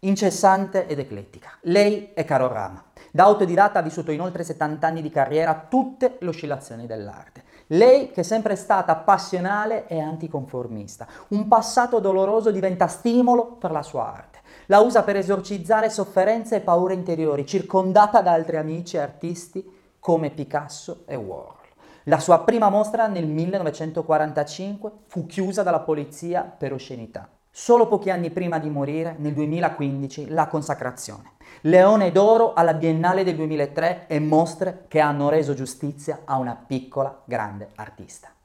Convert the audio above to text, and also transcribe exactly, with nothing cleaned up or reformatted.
incessante ed eclettica. Lei è Carol Rama. Da autodidatta ha vissuto in oltre settanta anni di carriera tutte le oscillazioni dell'arte. Lei che è sempre stata passionale e anticonformista. Un passato doloroso diventa stimolo per la sua arte. La usa per esorcizzare sofferenze e paure interiori, circondata da altri amici e artisti come Picasso e Warhol. La sua prima mostra nel millenovecentoquarantacinque fu chiusa dalla polizia per oscenità. Solo pochi anni prima di morire, nel duemilaquindici, la consacrazione. Leone d'oro alla Biennale del duemilatré e mostre che hanno reso giustizia a una piccola, grande artista.